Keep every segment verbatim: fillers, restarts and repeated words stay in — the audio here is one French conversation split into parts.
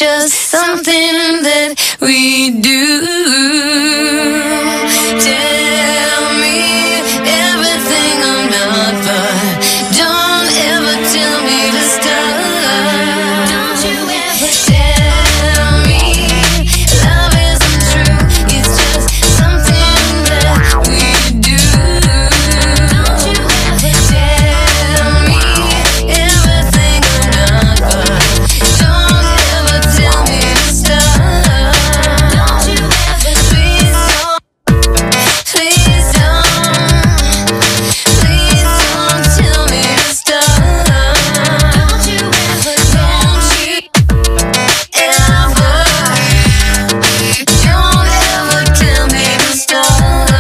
just something that we do. Tell me everything I'm not, but don't ever tell me to stop. Don't you ever tell me love isn't true. It's just something that we do. Don't you ever tell me everything I'm not, but don't ever tell me to stop. Don't you ever, please don't, please don't, please don't tell me to stop. Don't you ever, don't you ever, don't ever tell me to stop.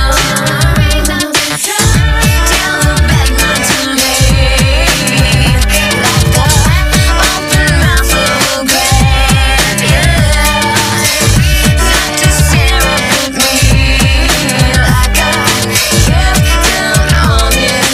Tell the bad man to me like a open mouth full of grape, yeah. Not to stare up at me like I kept down on his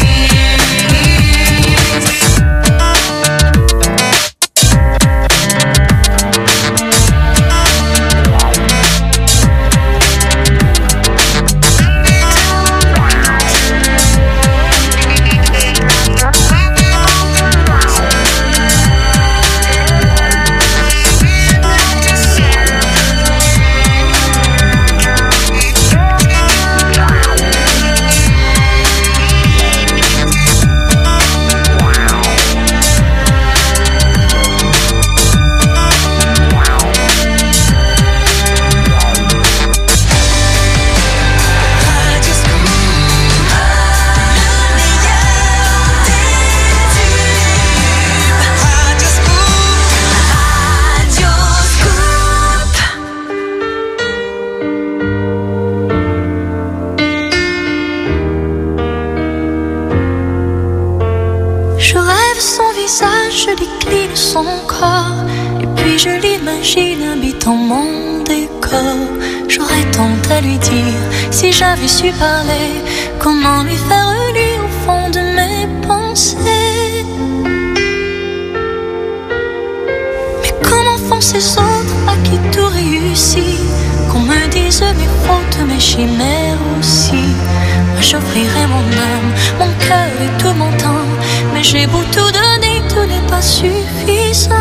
Je rêve son visage, je décline son corps, et puis je l'imagine habitant mon décor. J'aurais tant à lui dire, si j'avais su parler, comment lui faire lire au fond de mes pensées. Mais comment font ces autres à qui tout réussit, qu'on me dise mes fautes, mes chimères aussi. Moi j'offrirai mon âme, mon cœur et tout mon temps, mais j'ai beau tout donner, tout n'est pas suffisant.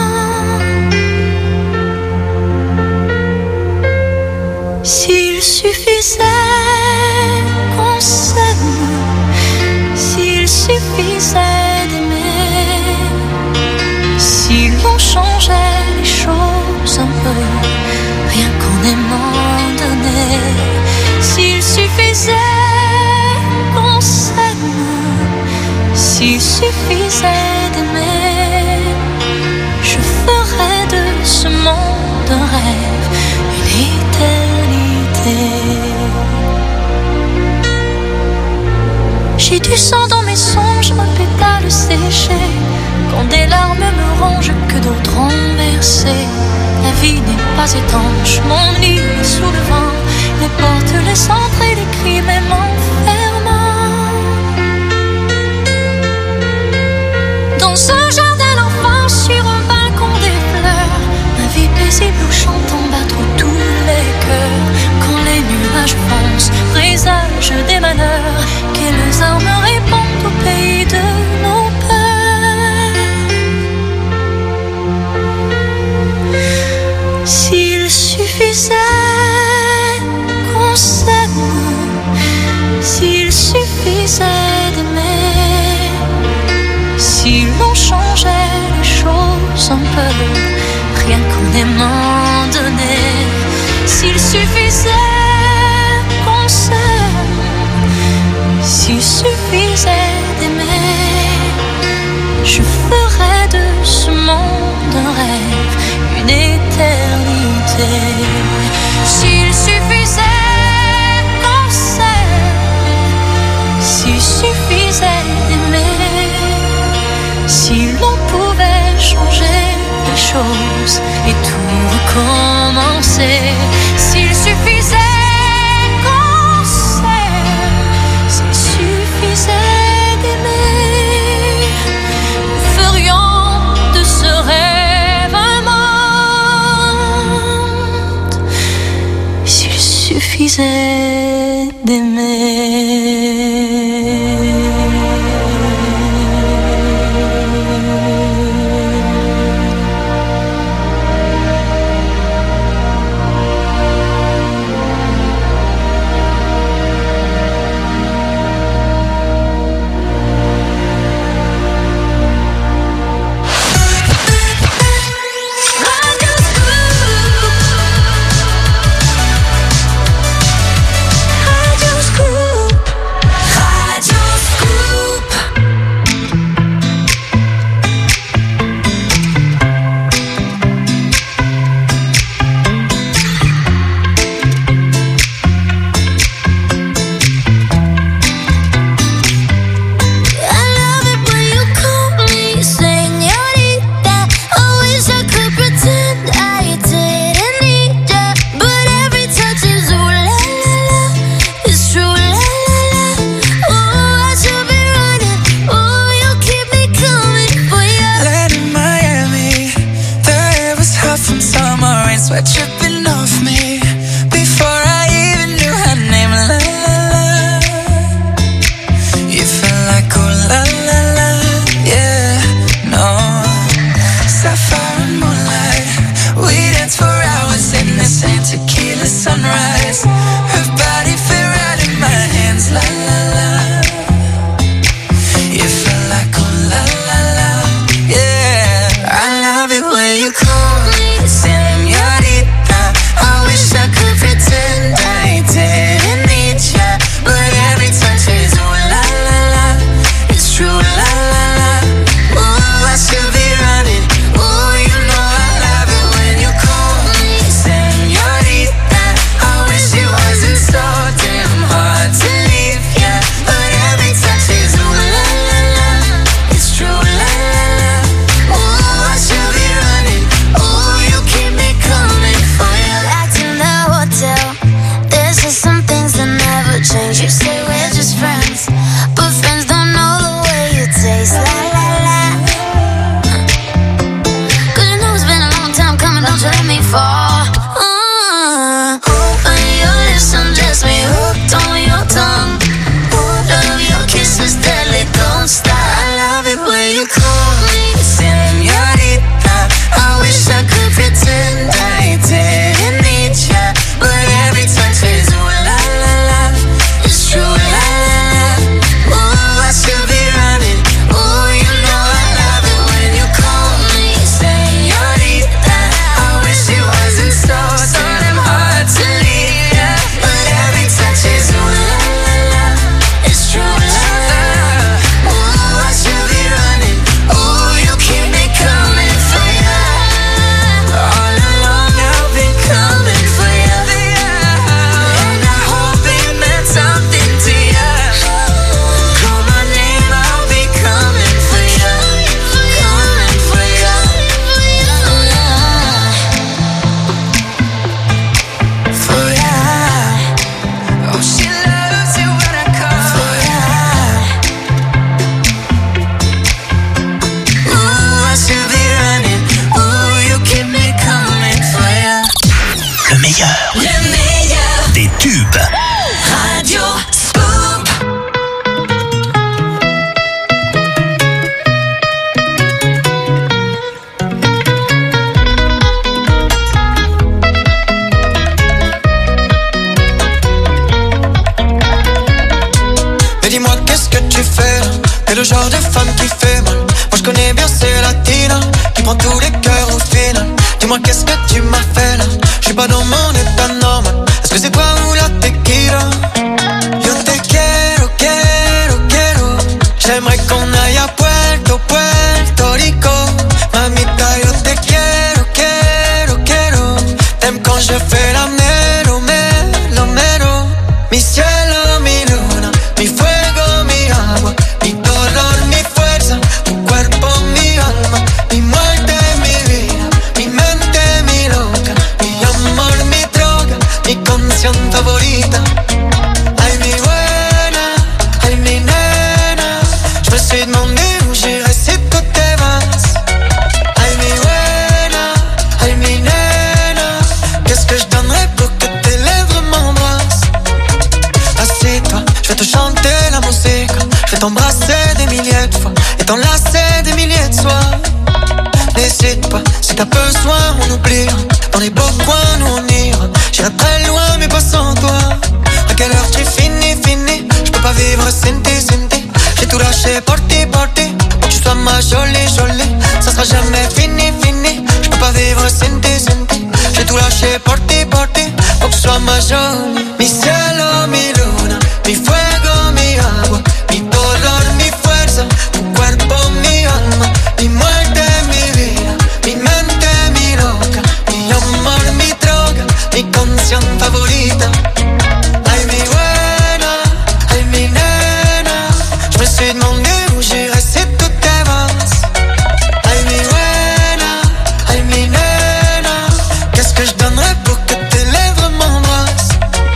S'il suffisait qu'on s'aime, s'il suffisait d'aimer, si l'on changeait les choses un peu, rien qu'en aimant donner. S'il suffisait qu'on s'aime, s'il suffisait d'aimer, je ferais de ce monde un rêve, une éternité. J'ai du sang dans mes songes, un pétale séché, quand des larmes me rongent que d'autres ont versé. La vie n'est pas étanche, mon lit est sous le vent, les portes laissent entrer les cris même en fermant. Dans un jardin d'enfance, sur un balcon des fleurs, ma vie paisible où chantant battre tous les cœurs. Quand les nuages foncent, présage des malheurs, quelles armes répondent au pays de nos peurs. S'il suffisait qu'on s'aime, s'il suffisait d'aimer, si l'on changeait les choses un peu, rien qu'en aimant donner. S'il suffisait qu'on s'aime, s'il suffisait d'aimer, je ferais de ce monde un rêve, une éternité. S'il suffisait qu'on s'aime, s'il suffisait d'aimer, si l'on pouvait changer les choses et tout recommencer. S'il suffisait qu'on s'aime, s'il suffisait d'aimer, nous ferions de ce rêve un monde. suffisait d'aimer. Sweat dripping off me before I even knew her name. La la la, you felt like oh la la la, yeah, no. Sapphire and moonlight, we danced for hours in the same tequila sunrise. Her body fit right in my hands. La la la, you felt like oh la la la, yeah. I love it when you call me señorita. I wish I could pretend I didn't need ya, but every touch is ooh la la la. It's true la la la. Ooh, I should be running. Ooh, you know I love it when you call me señorita. I wish it wasn't so damn hard to leave ya, but every touch is ooh la la la. It's true la la la. Ooh, I should be running. Ooh, you keep me coming for ya. Back in the hotel, there's just some things that never change. You say we're just friends, but friends don't know the way you taste. La la la. Cause you know it's been a long time coming, don't you let me fall. Uh, when your lips undress me, hooked on your tongue. Love your kisses deadly, don't stop. I love it when you call me señorita. I wish I could pretend I didn't need ya, but every touch is ooh la la la. It's true la la la. Ooh, I should be running. Ooh, you know I love it when you call me señorita. I wish it wasn't so damn hard to leave ya, but every touch is ooh la la la. It's true la la la. Ooh, I should be running. Ooh, you keep me coming for ya. All along I've been coming for ya, and I hope it meant something to ya. Call my name, I'll be coming for ya, coming for ya, for ya. Oh, she loves it when I call for ya. Ooh, I should be running. Ooh, you keep me coming for ya. Le meilleur Le meilleur des tubes. Radio Scoop. Mais dis-moi qu'est-ce que tu fais là? T'es le genre de femme qui fait mal. Moi je connais bien ces latinas qui prend tous les cœurs au final. Dis-moi qu'est-ce que tu m'as fait là? Je suis pas dans mon état normal. Est-ce que c'est toi ou la tequila? Yo te quiero, quiero, quiero. J'aimerais qu'on aille à Puerto, Puerto Rico. Mamita, yo te quiero, quiero, quiero. T'aimes quand je fais la melo, melo, melo. Mi cielo, mi luna, mi fuego, mi agua, mi dolor, mi fuerza, tu cuerpo, mi alma, mi muerte, mi vida, mi mente, mi loca, mi amor, mi droga, mi canción favorita. Ay, mi buena, ay, mi nena, je me suis demandé où j'irais si tout te vas. Ay, mi buena, ay, mi nena, qu'est-ce que je donnerais pour que tes lèvres m'embrassent. vais te chanter la musique. Je vais t'embrasser des milliers de fois et t'enlacer des milliers de soirs. N'hésite pas, si t'as besoin on oubliera. Dans les beaux coins nous on ira. J'irai très loin mais pas sans toi. À quelle heure tu finis, finis? Je peux pas vivre sans tes, sans tes. J'ai tout lâché pour ti, pour ti. Pour que tu sois ma jolie, jolie. Ça sera jamais fini, fini. Je peux pas vivre sans tes, sans tes. J'ai tout lâché por ti, por ti. Pour que tu sois ma jolie. Mi cielo, mi luna, mi fuego, mi agua, mi dolor, mi fuerza, tu cuerpo, mi alma, mi muerte, mi vida, mi mente, mi loca, mi amor, mi droga, mi canción favorita. Ay, mi buena, ay, mi nena. Je me suis demandé où j'irais si tout t'avance. Ay, mi buena, ay, mi nena. Qu'est-ce que je donnerais pour que tes lèvres m'embrassent?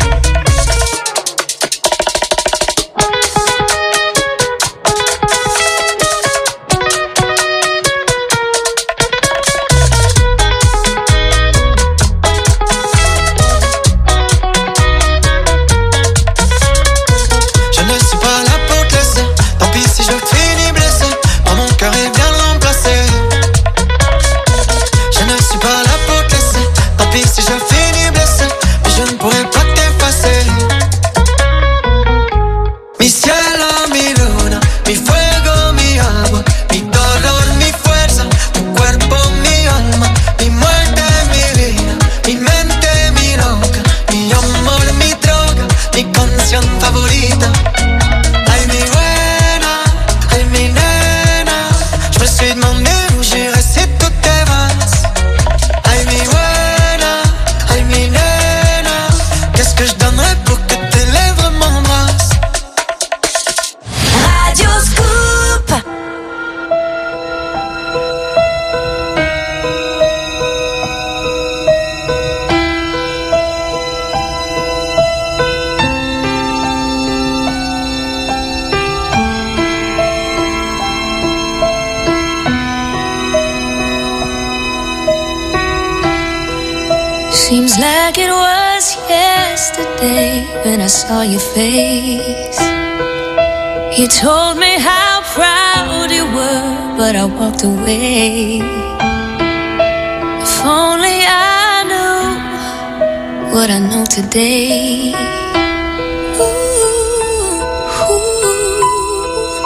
Je ne suis pas là pour te laisser. Tant pis si je finis blessé par mon cœur et viens le remplacer. Je ne suis pas là pour te laisser. Tant pis si je finis blessé, mais je ne pourrai pas t'effacer. Mi cielo, mi luna, mi fuego, mi agua, mi dolor, mi fuerza, tu cuerpo, mi alma, mi muerte, mi vida, mi mente, mi loca, mi amor, mi droga, mi canción favorita. Ay, mi buena, ay, mi nena. Je me suis demandé où j'irais si tout t'avance. Ay, mi buena, ay, mi nena. Qu'est-ce que je donnerais pour que tes lèvres m'embrassent? Radio Scoop. Seems like it was yesterday when I saw your face. You told me how proud you were, but I walked away. If only I knew what I know today. Ooh, ooh.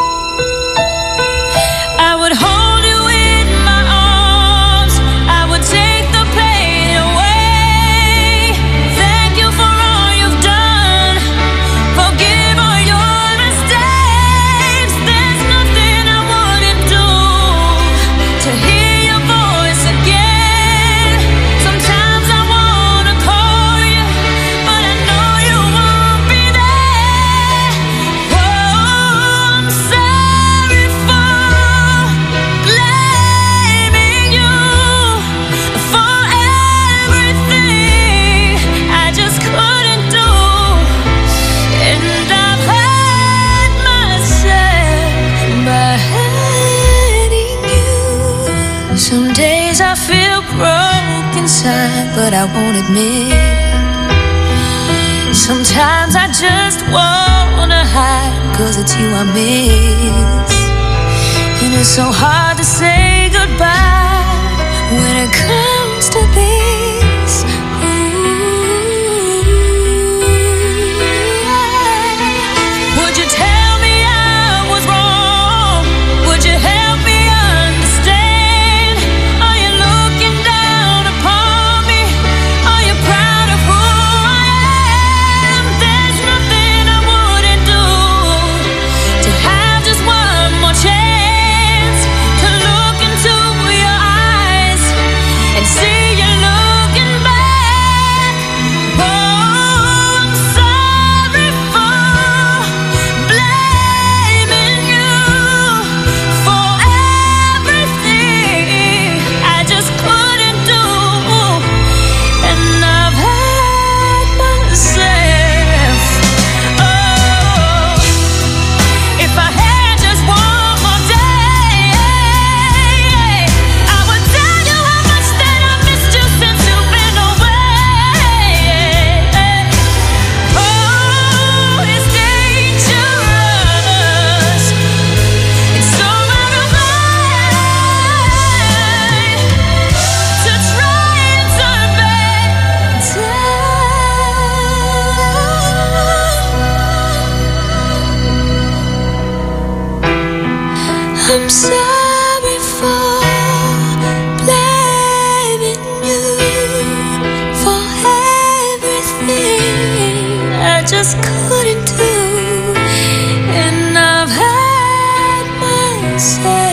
I would hold you in my arms. I would take the pain away. Thank you for all you've done. Forgive all your mistakes. There's nothing I wouldn't do to hear your voice again. Sometimes I wanna call you, but I know you won't be there. Oh, I'm sorry for blaming you for everything I just couldn't do. And I've hurt myself by hurting you. Some days I feel broke inside, but I won't admit. Sometimes I just wanna hide, cause it's you I miss. And it's so hard to say goodbye when it comes to this. Ooh. Would you tell me I was wrong? Would you help me understand? Are you looking down upon me? Are you proud of who I am? There's nothing I wouldn't do to have just one more chance to look into your eyes and I'm sorry for blaming you for everything I just couldn't do, and I've had my say.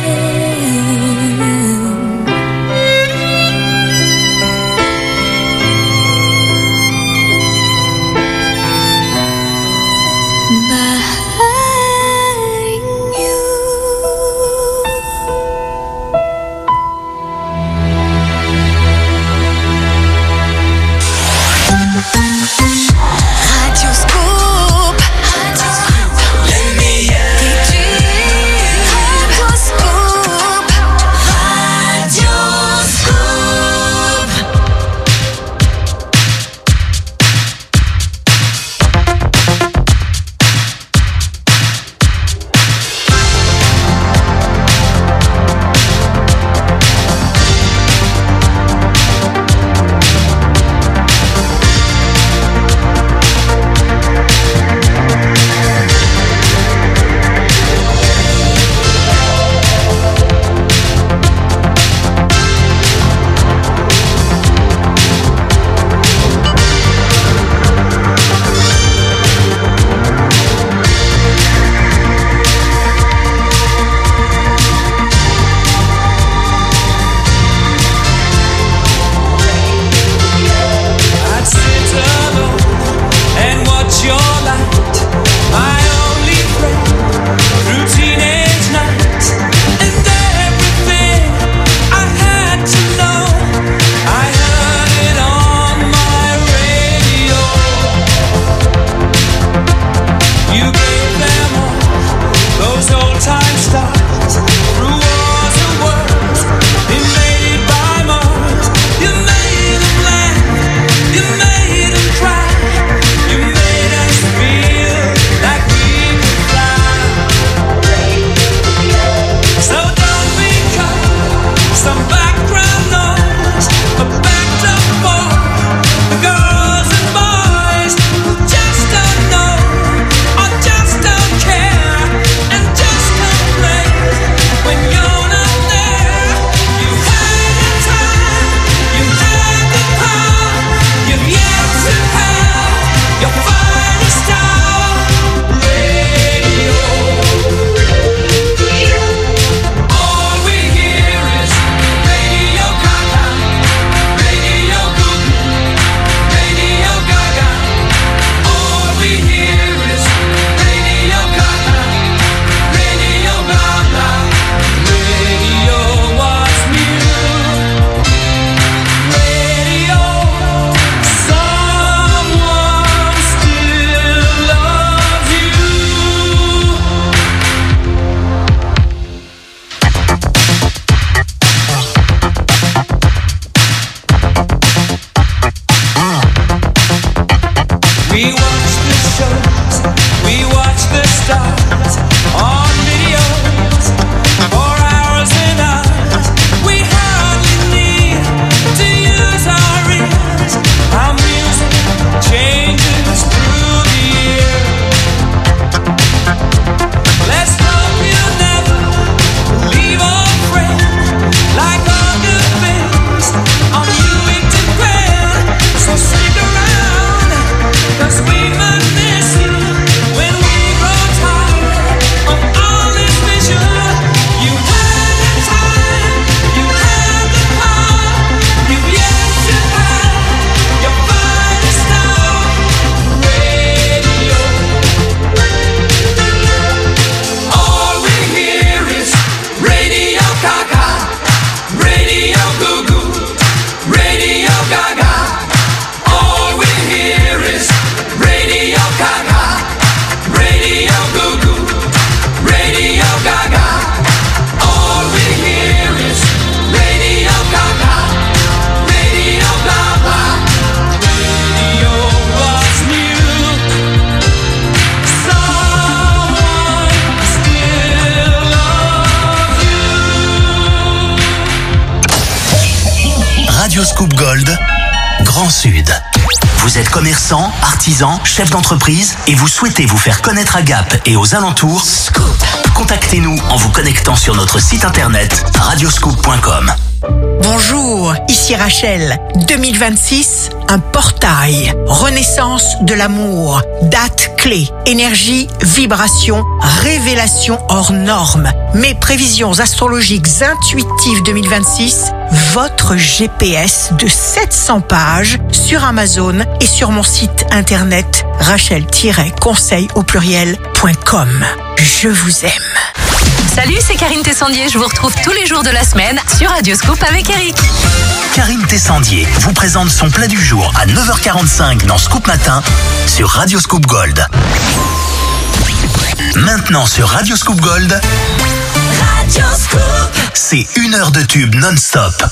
Radioscoop Gold, Grand Sud. Vous êtes commerçant, artisan, chef d'entreprise et vous souhaitez vous faire connaître à Gap et aux alentours? Scoop. contactez-nous en vous connectant sur notre site internet radioscoop point com. Bonjour, ici Rachel. deux mille vingt-six, un portail. Renaissance de l'amour. Date clé. Énergie, vibration, révélation hors norme. Mes prévisions astrologiques intuitives deux mille vingt-six. Votre G P S de sept cents pages sur Amazon et sur mon site internet rachel tiret conseil au pluriel point com. Je vous aime. Salut, c'est Karine Tessandier. Je vous retrouve tous les jours de la semaine sur Radioscoop avec Eric. Karine Tessandier vous présente son plat du jour à neuf heures quarante-cinq dans Scoop Matin sur Radioscoop Gold. Maintenant sur Radioscoop Gold, Radioscoop. c'est une heure de tube non-stop.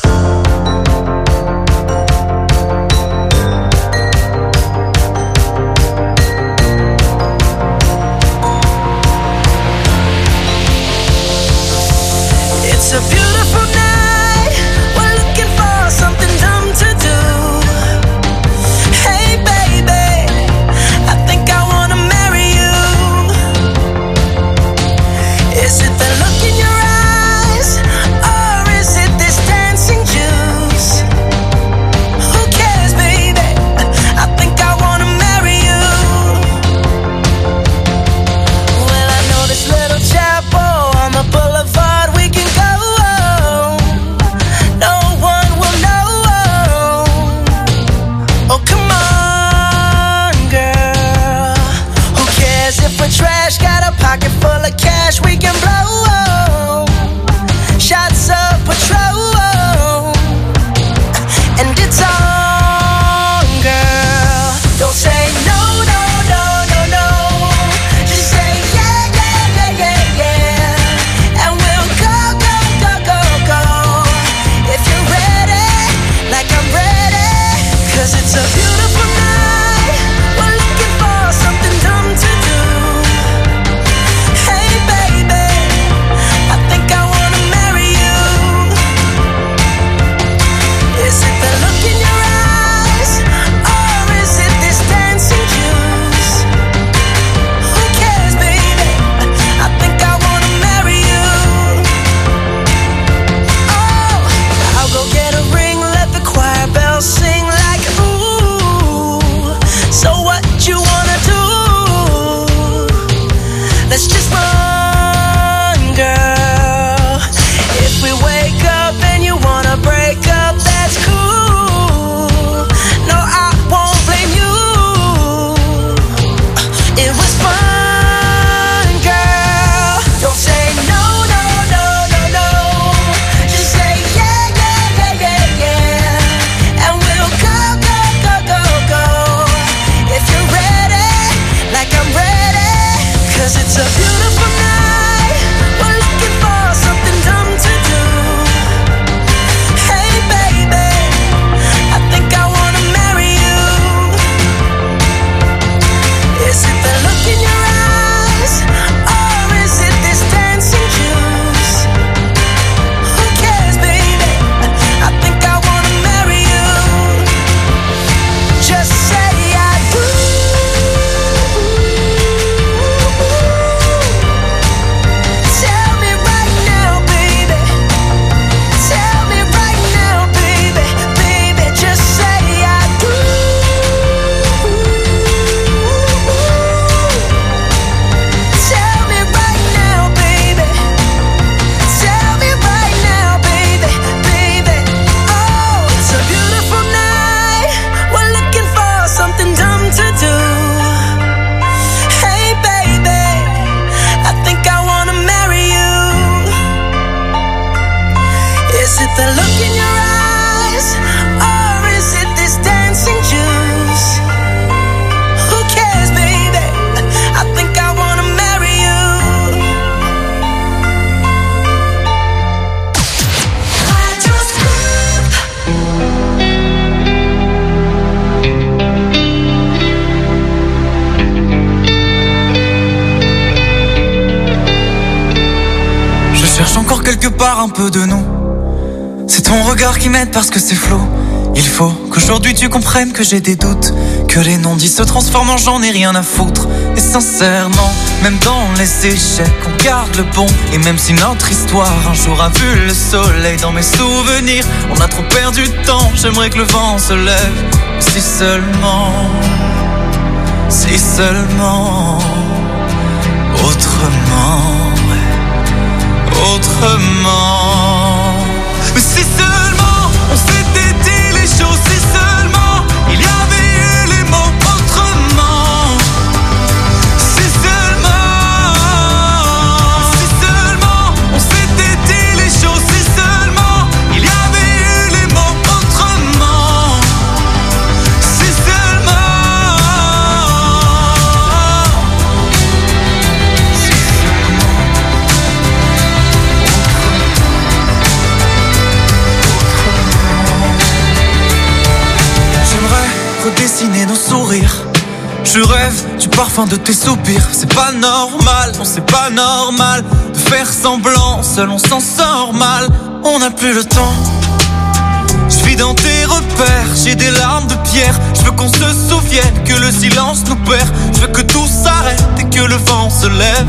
It's a beautiful night. We're looking for something dumb to do. Hey baby, I think I wanna marry you. Is it the look in your eyes, or is it this dancing juice? Who cares, baby? I think I wanna marry you. Well, I know this little chapel on the boulevard we can go. Trash, got a pocket full of cash we can blow. Shots of Patrol, and it's on, girl. Don't say no, no, no, no, no. Just say yeah, yeah, yeah, yeah, yeah. And we'll go, go, go, go, go. If you're ready, like I'm ready. Cause it's a beautiful night. We're looking for something dumb to do. Let's just run, girl. If we wake up and you wanna break up, that's cool. No, I won't blame you. It was fun, girl. Don't say no, no, no, no, no. Just say yeah, yeah, yeah, yeah, yeah. And we'll go, go, go, go, go. If you're ready, like I'm ready. Cause it's a beautiful night. We're looking for something dumb to do. Hey baby, I think I wanna marry you. Is it the look in your eyes, or is it this dancing juice? Who cares, baby? I think I wanna marry you. Just say I do. The look in your eyes, or is it this dancing juice? Who cares, baby? I think I wanna marry you. Je cherche encore quelque part un peu de nous. C'est ton regard qui m'aide parce que c'est flou. Il faut qu'aujourd'hui tu comprennes que j'ai des doutes, que les non-dits se transforment en j'en ai rien à foutre. Et sincèrement, même dans les échecs, on garde le bon. Et même si notre histoire un jour a vu le soleil, dans mes souvenirs, on a trop perdu de temps. J'aimerais que le vent se lève. Si seulement, si seulement, autrement, ouais, autrement. Mais si seulement on s'était dit les choses, si seulement il y avait eu les mots autrement. Si seulement, si seulement on s'était dit les choses, si seulement il y avait eu les mots autrement. Si seulement, si seulement, j'aimerais redessiner nos sourires. Je rêve du parfum de tes soupirs. C'est pas normal, non c'est pas normal de faire semblant, seul on s'en sort mal. On n'a plus le temps. Je vis dans tes repères, j'ai des larmes de pierre. Je veux qu'on se souvienne que le silence nous perd. Je veux que tout s'arrête et que le vent se lève.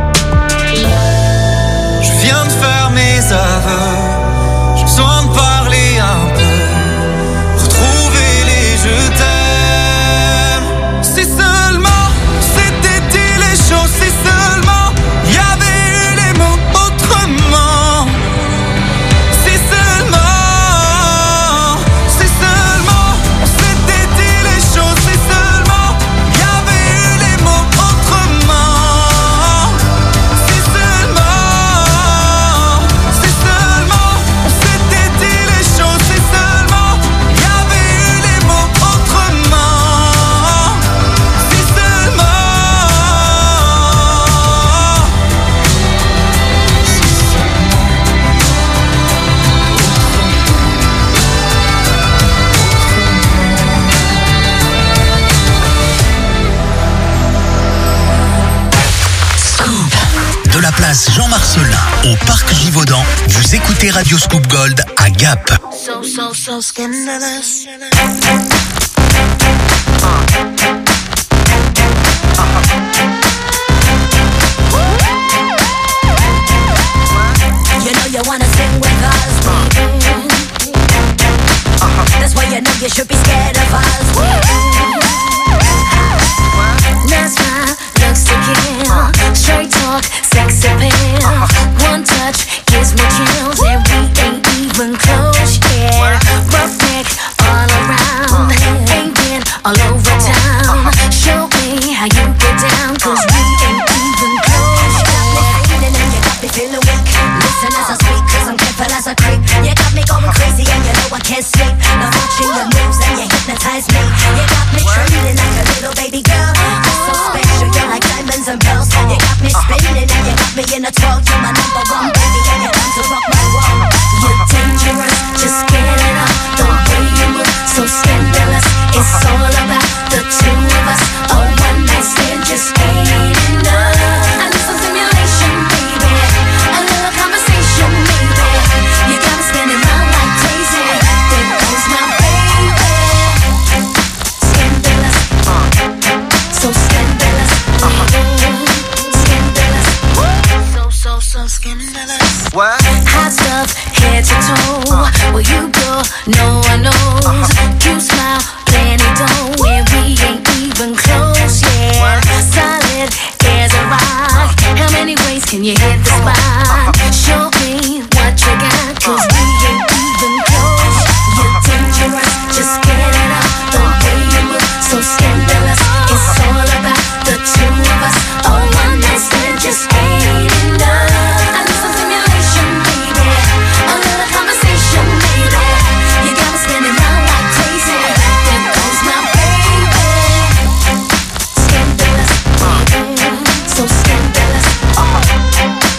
Je viens de faire mes aveux, j'ai besoin de parler un peu, retrouver les je t'aime. Si seulement c'était dit les choses, si seulement il y avait eu les mots autrement. Si seulement, si seulement on s'était dit les choses, si seulement il y avait eu les mots autrement. Si seulement, si seulement on s'était dit les choses, si seulement il y avait eu les mots autrement. Si seulement, De la place Jean Marcelin au parc Givaudan, vous écoutez Radio Scoop Gold à Gap. So, so, so scandalous. You know you wanna sing with us, baby. That's why you know you should be scared of us. Nice smile, looks to kill. Straight talk, sex appeal. One touch gives me chills, and we ain't even close yet. Rough neck all around, ain't been all over town. Show me how you get down, 'cause we ain't even close yet. And you got me feeling weak. Listen as I speak, 'cause I'm careful as a creep. You got me going crazy, and you know I can't sleep. Now watching your moves, and you hypnotize me. You got me trembling like a little baby girl. You're so special, you're like diamonds and pearls. You got me spinning, and you got me in a twirl. You're my number one baby, and you're time to rock my world. You're dangerous, just get it up. The way you move, so scandalous. It's all about the two of us. A one night stand just ain't enough. I need some stimulation, baby. A little conversation, maybe. You got me spinning round like crazy. There goes my baby. Scandalous, so scandalous. Scandalous, so so so scandalous. What? Hot stuff, head to toe. Where you go, no one knows. Cute smile, plenty dough, and we ain't even close yet. Solid as a rock. How many ways can you hit the spot? Show me what you got, 'cause we ain't even close. You're dangerous, just get it up. The way you move, so scandalous. It's all about the two of us. A one night stand just ain't enough. I need some stimulation, baby. A little conversation, maybe. You got me spinning round like crazy. There goes my baby. Scandalous, so scandalous.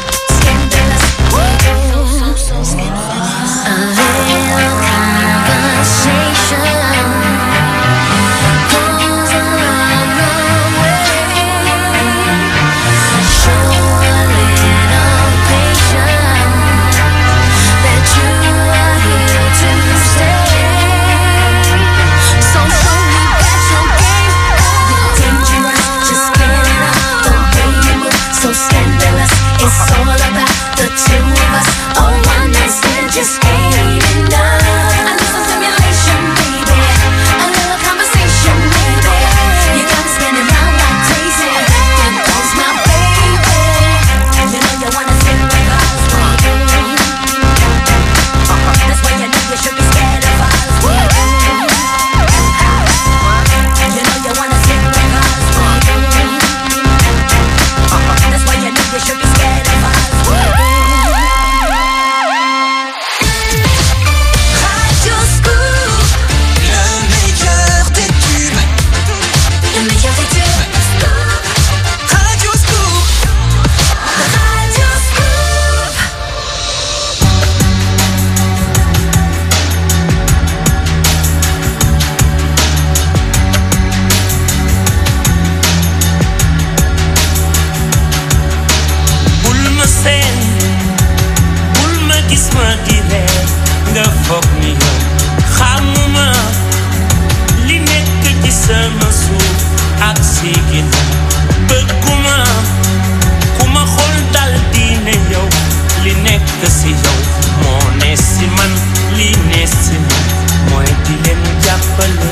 ma di reer nga foog ni yow xamuma li nekk ci sama suuf ak si ginnaaw bëgguma ku ma xool dal di ne yow li nekk si yow moo ne si man li ne si man mooy di leen jàppale.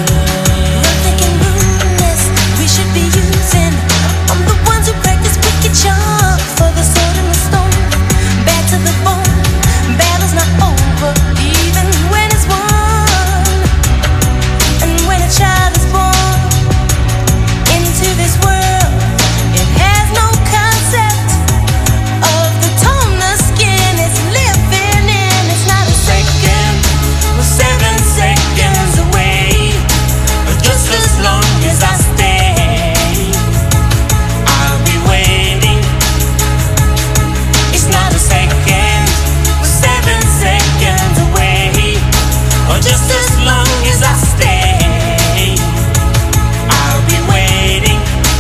We should be using. I'm the ones who practice wicked charms for the sword and the stone. Back to the bone. Battle's not over, even when it's won. And when a child is born into this world, it has no concept of the tone the skin is living in. It's not a second, we're seven seconds away. Just as long as I stay, I'll be waiting. It's not a second, we're seven seconds away. Or just as long as I stay, I'll be waiting.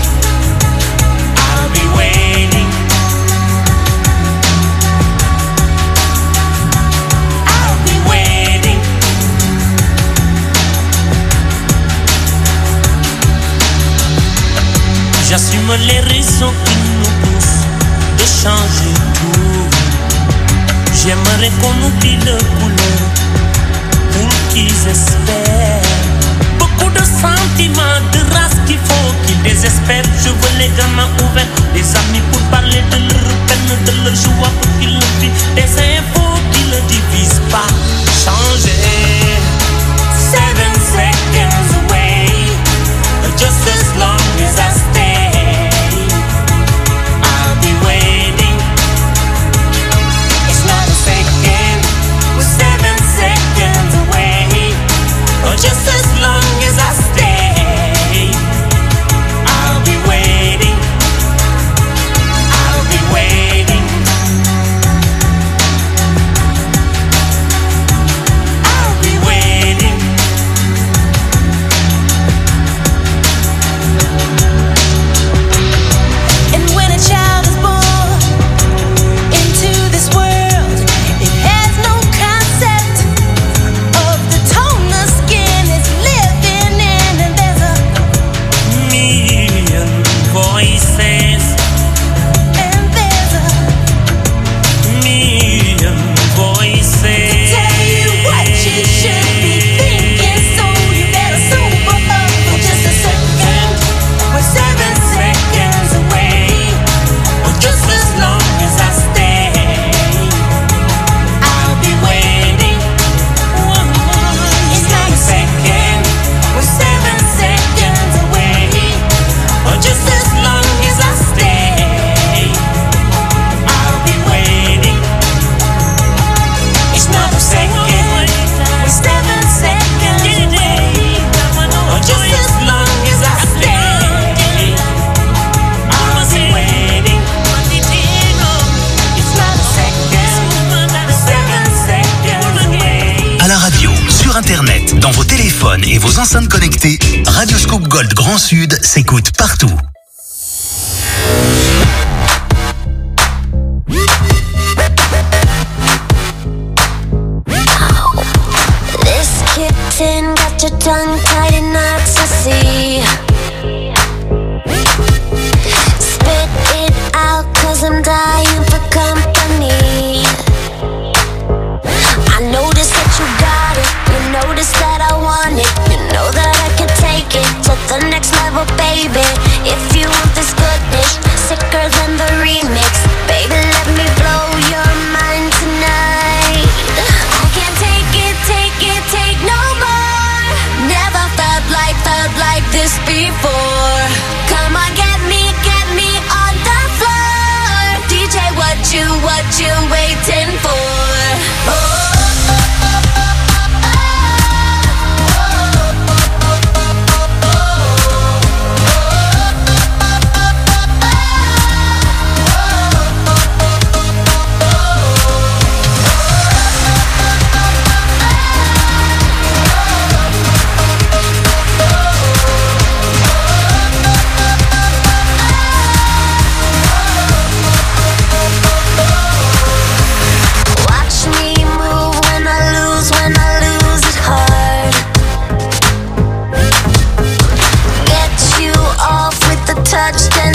I'll be waiting. I'll be waiting. J'assume les raisons qui nous poussent de changer tout. J'aimerais qu'on oublie le couleur pour qu'ils espèrent. Beaucoup de sentiments, de race qu'il faut qu'ils désespèrent. Je veux les gamins ouverts, des amis pour parler de leur peine, de leur joie pour qu'ils le vivent. Des infos qui ne divisent pas. Changer. Seven seconds away. Just as long as I stay, I'll be waiting. It's not a second, we're seven seconds away. Or just as long as I stay, I'll be waiting. I'll be waiting. I'll be waiting. and when a child is born into this world, it has no concept of the tone the skin is living in. And there's a, Million voices, and there's a million voices. tell you what you should be thinking, so you better sober up for just a second. We're seven seconds away. Or just as long as I stay, I'll be waiting. It's not a second. We're seven seconds away. Or just as long as I stay, I'll be waiting. It's not a second. We're seven seconds away. Or just as long as I stay, I'll be waiting. It's not a second. We're seven seconds away. À la radio, sur internet, dans vos téléphones et vos enceintes connectées, Radioscoop Gold Grand Sud s'écoute partout. this kitten got your tongue tied in ecstasy. Spit it out, cause I'm dying for company. I noticed that you got it. You noticed that I want it. You know that I can take it to the next level, baby. If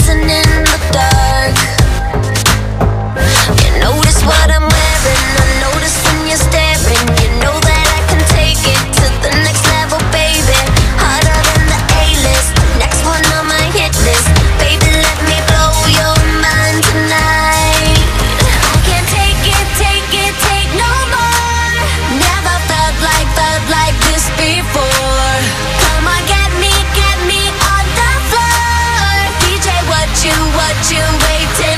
dancing in the dark. You notice what I'm wearing, I notice when you're staring. You know that I can take it to the next level, baby. Harder than the A-list, next one on my hit list. Baby, let me blow your mind tonight. I can't take it, take it, take no more. Never felt like, felt like this before. Come on, get me, get me on the floor. D J, what you, what you waiting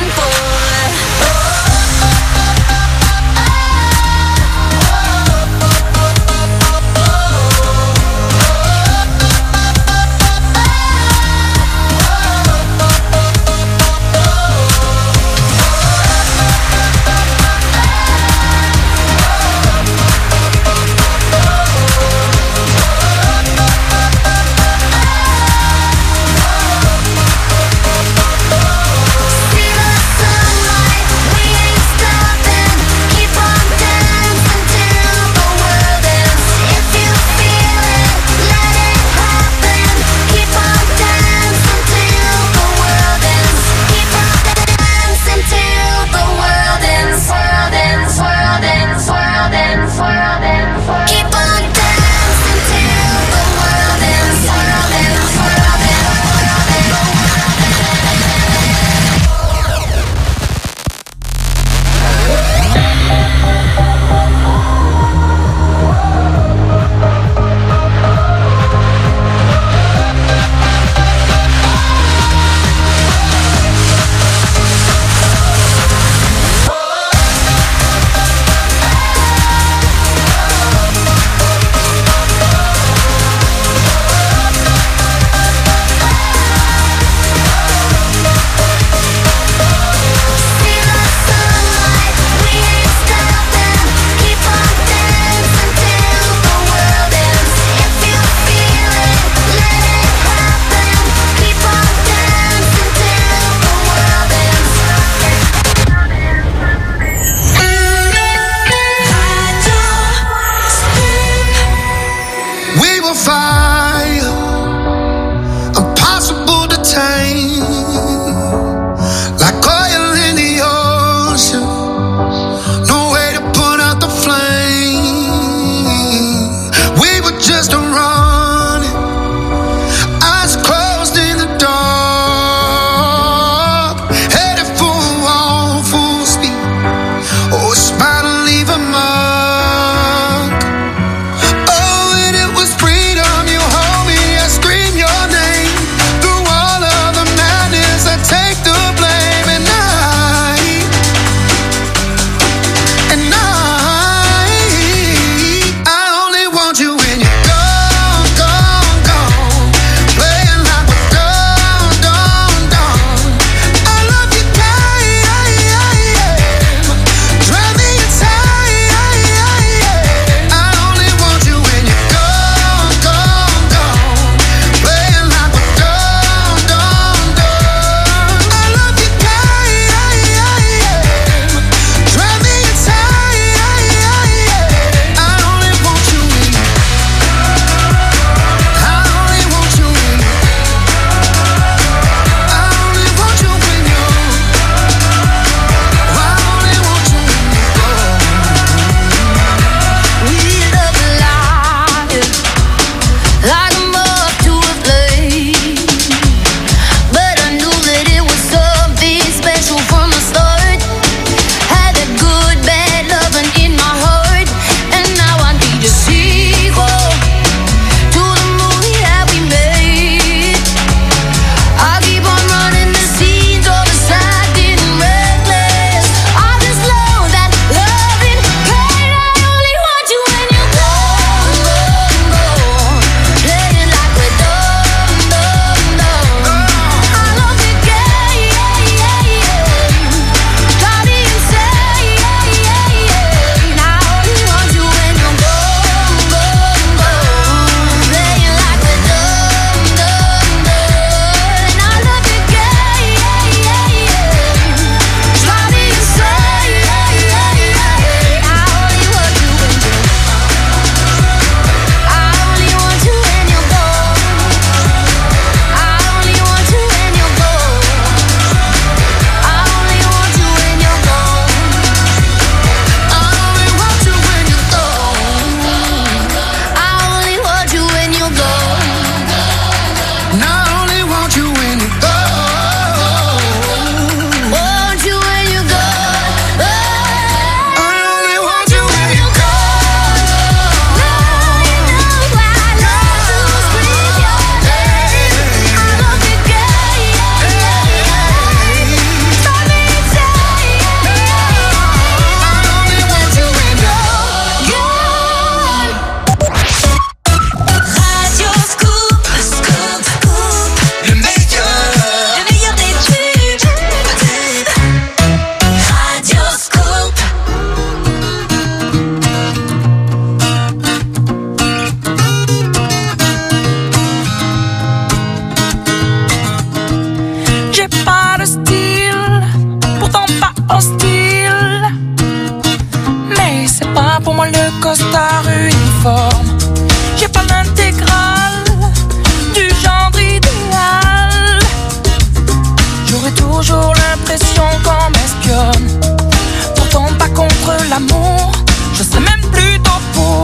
toujours l'impression qu'on m'espionne. Pourtant pas contre l'amour, je sais même plutôt pour.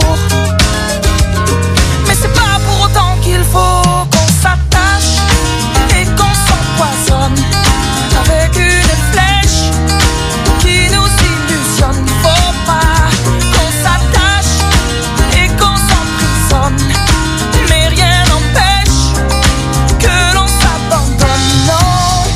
Mais c'est pas pour autant qu'il faut qu'on s'attache et qu'on s'empoisonne avec une flèche qui nous illusionne. Faut pas qu'on s'attache et qu'on s'emprisonne, mais rien n'empêche que l'on s'abandonne. Non,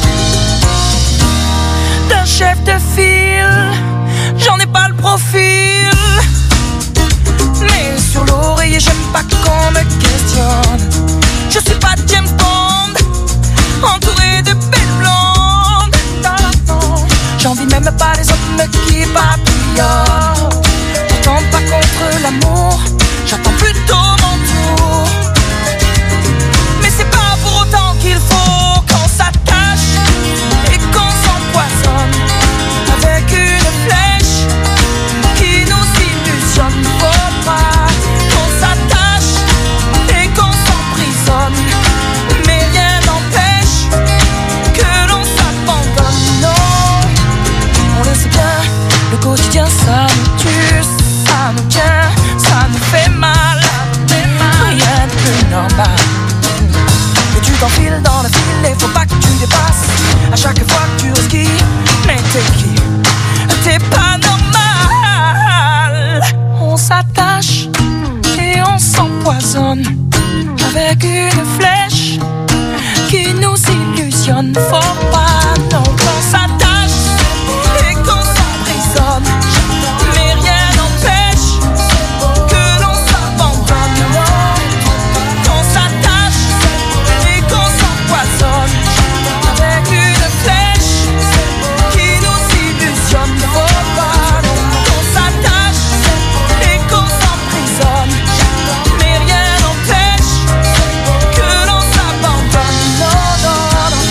d'un chef de file, j'en ai pas le profil, mais sur l'oreiller j'aime pas qu'on me questionne. Je suis pas James Bond, entouré de belles blondes. Non, j'envie même pas les hommes qui papillonnent. Pourtant pas contre l'amour, j'attends plutôt mon tour. Mais c'est pas pour autant qu'il faut qu'on s'attache et qu'on s'empoisonne avec une flèche qui nous illusionne. Faut pas qu'on s'attache et qu'on s'emprisonne, mais rien n'empêche que l'on s'abandonne. Non, on le sait bien, le quotidien ça nous tue, ça nous tient, ça nous fait mal. Rien de plus normal. Et tu t'enfiles dans le fil et faut pas que tu dépasses. À chaque fois que tu risques, mais t'es qui? T'es pas normal. On s'attache et on s'empoisonne avec une flèche qui nous illusionne. Faut pas non qu'on s'attache et qu'on s'emprisonne, mais rien n'empêche que l'on s'abandonne. Qu'on s'attache et qu'on s'empoisonne avec une flèche qui nous illusionne. Faut pas qu'on s'attache et qu'on s'emprisonne, mais rien n'empêche que l'on s'abandonne. Non, non, non.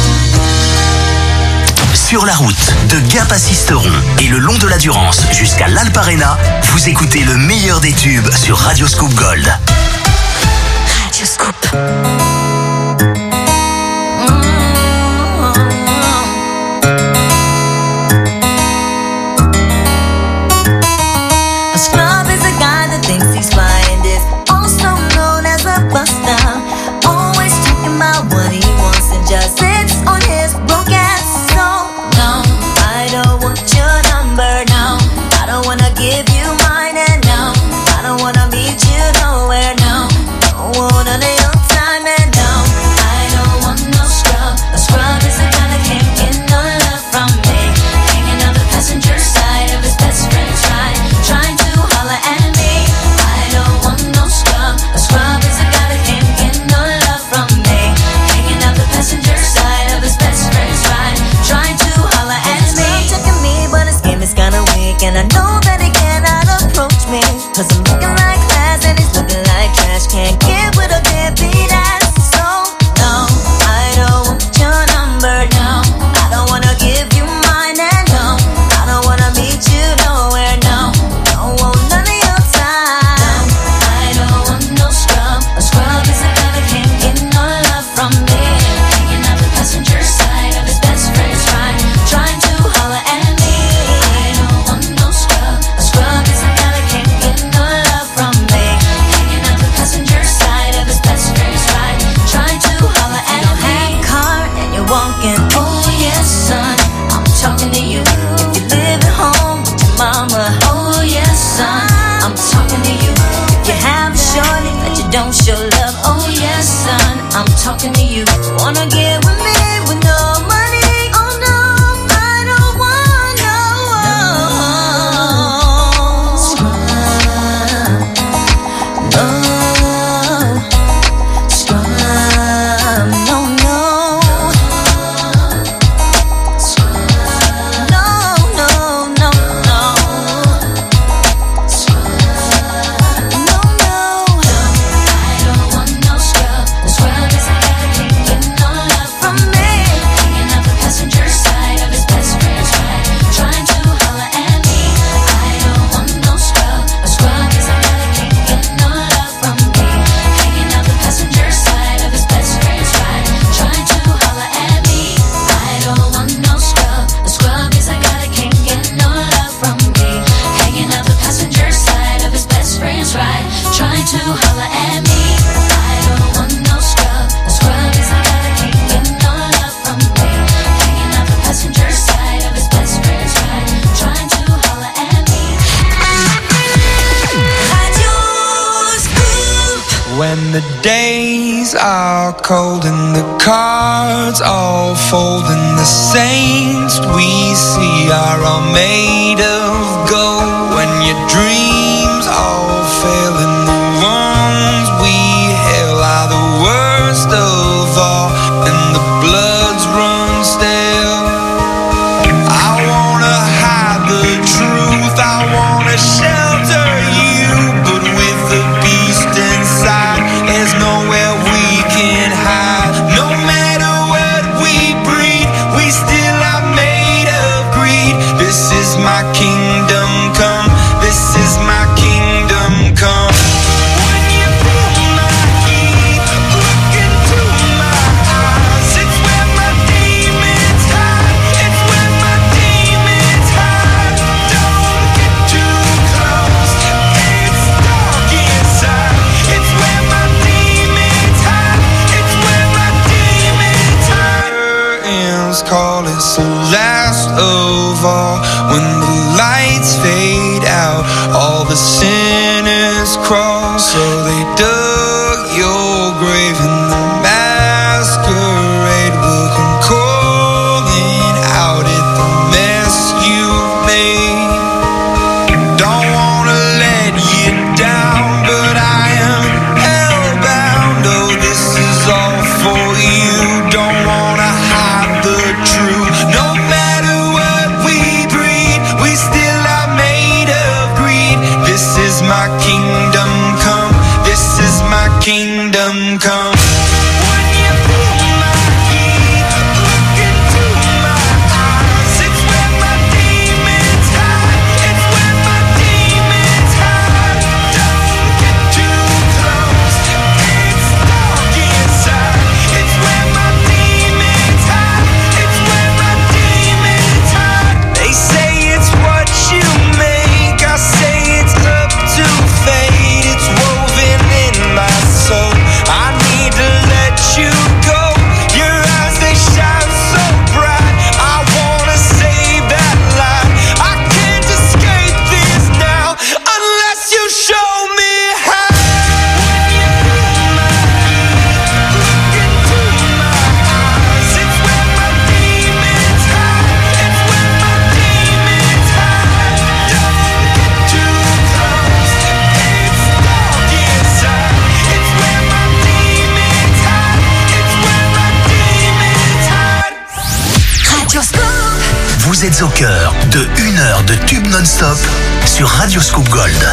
Sur la route, de Gap à Sisteron et le long de la Durance jusqu'à l'Alparena, vous écoutez le meilleur des tubes sur Radio Scoop Gold. Radio Scoop. A scrub is a guy that thinks he's fly and is also known as a buster. Always talking about what he wants and just sits on his broke ass. So no, I don't want your number. No, I don't wanna give you mine, and no, I don't wanna meet you nowhere. No, don't want none of your time, and no, I don't want no scrub. A scrub is a guy that can't get no love from me, hanging on the passenger side of his best friend's ride, trying to holler at me. I don't want no scrub. A scrub is a guy that can't get no love from me, hanging out the passenger side of his best friend's ride, trying to holler at me. He's checking me, but his game is kinda weak, and I know that he cannot approach me, cause I'm looking like class and he's looking like trash. Can't get with a deadbeat ass. So no, I don't want your number. No, I don't wanna give you mine, and no, I don't wanna meet you nowhere. No, don't want none of your time. I don't want no scrub. A scrub is a guy that can't get no love from me, hanging out the passenger side of his best friend's ride, trying to holler at me. I don't want no scrub. A scrub is a guy that can't get no love from me, hanging out the passenger side of his best friend's ride, trying to holler at me. You don't have a car and you're walking. Oh yes, son, I'm talking to you. If you live at home with your mama. Oh yes, son, I'm talking to you. If you have a shorty that you don't show love. Oh yes, son, I'm talking to you. Wanna get with me with no money? Oh no, I don't want no scrub. No scrub. No, no. No, no, no, no. No, no. I don't want no scrub. A scrub is a guy that can't get are cold and the cards all fold, and the saints we see are all made of gold. When your dreams all fail and the ones we hail are the worst of all, and the bloods run stale. I wanna hide the truth, I wanna shelter you, but with the beast inside, there's nowhere we can hide. No matter what we breed, we still are made of greed. This is my kingdom come, this is my kingdom come. When you feel my heat, look into my eyes, it's where my demons hide, it's where my demons hide. Don't get too close, it's dark inside, it's where my demons hide, it's where my demons hide. Curtains call, it's the last of all. When the lights fade out, all the sinners crawl. So they dug your grave and the masquerade will come calling out at the mess you've made. Don't wanna let you down, but I am hellbound. Oh, this is all for you. Don't wanna hide the truth. No matter what we breed, we still are made of greed. This is my kingdom come, this is my kingdom come. When you feel my heat, look into my eyes, it's where my demons hide, it's where my demons hide. Don't get too close, it's dark inside, it's where my demons hide, it's where my demons hide. They say it's what you make, I say it's up to fate. It's woven in my soul, I need to let you go. Your eyes, they shine so bright, I wanna save that light. I can't escape this now, unless you show me how. When you feel my heat, look into my eyes, it's where my demons hide, it's where my demons hide. Don't get too close, it's dark inside, it's where my demons hide, it's where my demons hide. Radioscope. Vous êtes au cœur de une heure de tube non-stop sur Radio Scoop Gold.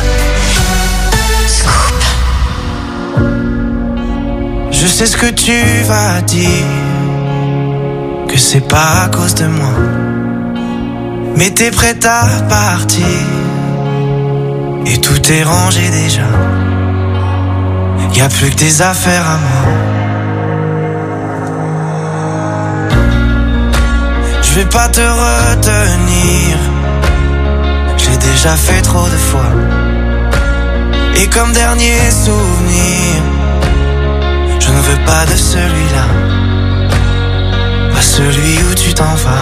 Je sais ce que tu vas dire, que c'est pas à cause de moi, mais t'es prête à partir et tout est rangé déjà. Y a plus que des affaires à moi. Je vais pas te retenir, j'ai déjà fait trop de fois. Et comme dernier souvenir, je ne veux pas de celui-là, pas celui où tu t'en vas.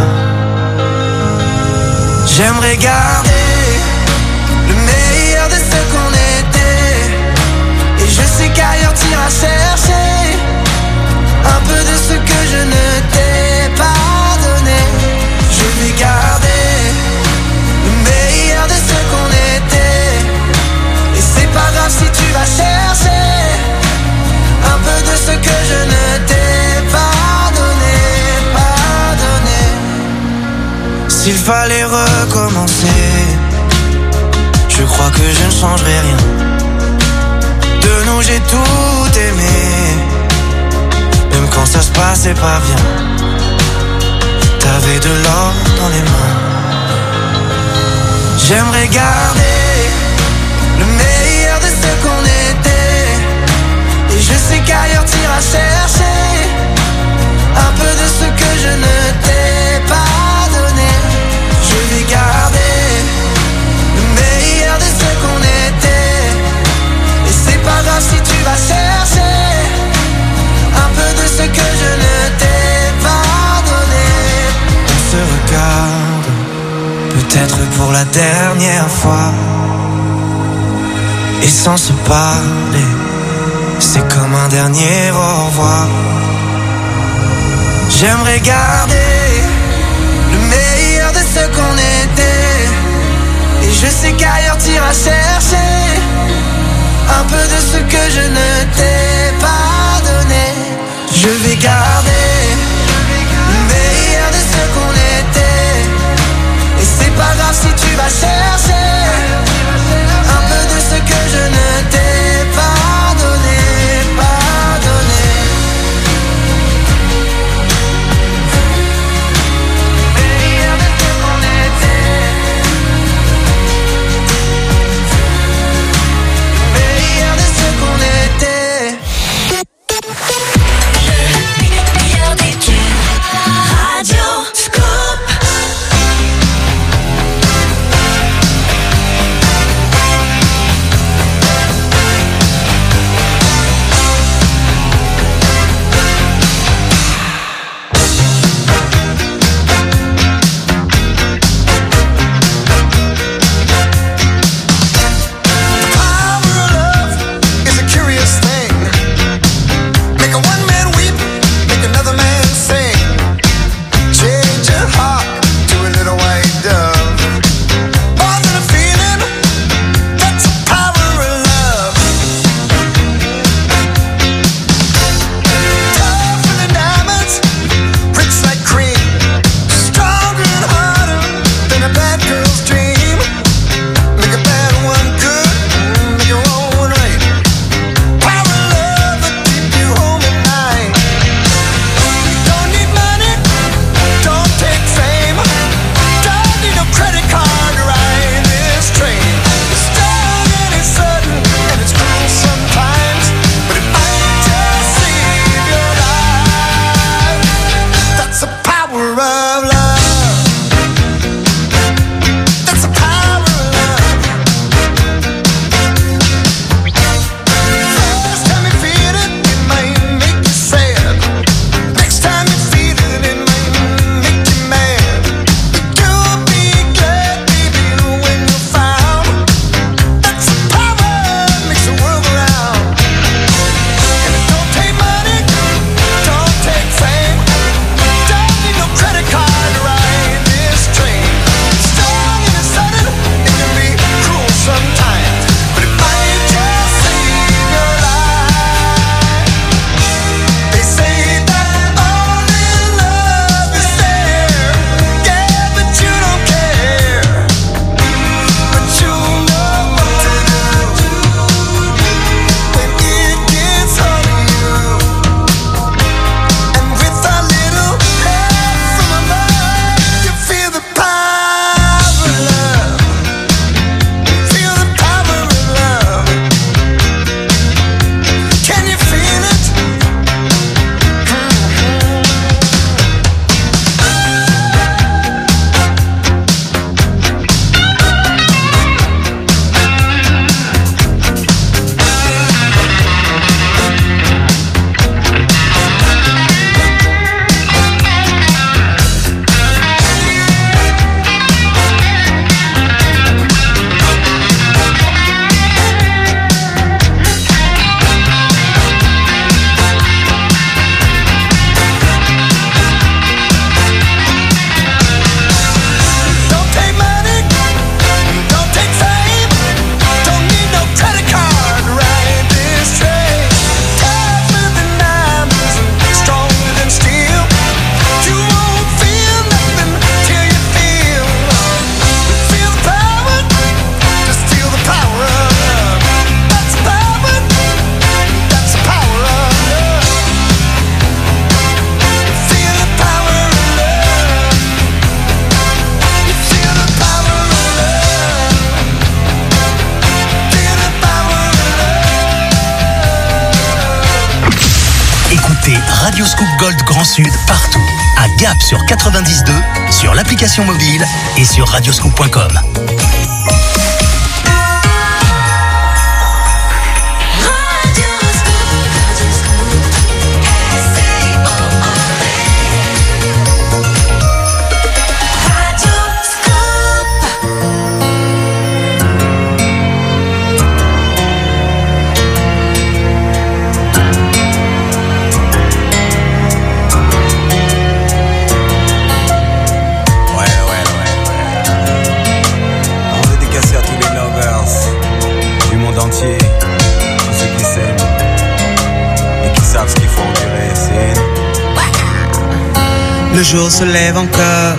J'aimerais garder le meilleur de ce qu'on était, et je sais qu'ailleurs t'iras chercher un peu de ce que je ne t'ai pas donné. Je vais garder le meilleur de ce qu'on était, et c'est pas grave si tu vas chercher un peu de ce que je ne t'ai pas donné, pas donné. S'il fallait recommencer, je crois que je ne changerai rien. De nous j'ai tout aimé, même quand ça se passait pas bien. T'avais de l'or dans les mains. J'aimerais garder le meilleur de ce qu'on était, et je sais qu'ailleurs t'iras chercher un peu de ce que je ne t'ai pas donné. Je vais garder le meilleur de ce qu'on était, et c'est pas grave si tu vas chercher un peu de ce que je ne t'ai pas donné. On se regarde, peut-être pour la dernière fois, et sans se parler, c'est comme un un dernier au revoir. J'aimerais garder le meilleur de ce qu'on était. Et je sais qu'ailleurs t'iras chercher un peu de ce que je ne t'ai pas donné. Je vais garder le meilleur de ce qu'on était. Et c'est pas grave si tu vas chercher un peu de ce que je ne t'ai pas donné, pas donné. Meilleur de ce qu'on était. Meilleur de ce qu'on était. Le meilleur des tubes. Radio Scoop. Radio Scoop Gold Grand Sud partout. À Gap sur quatre-vingt-dix deux, sur l'application mobile et sur radioscoop point com. jour se lève encore.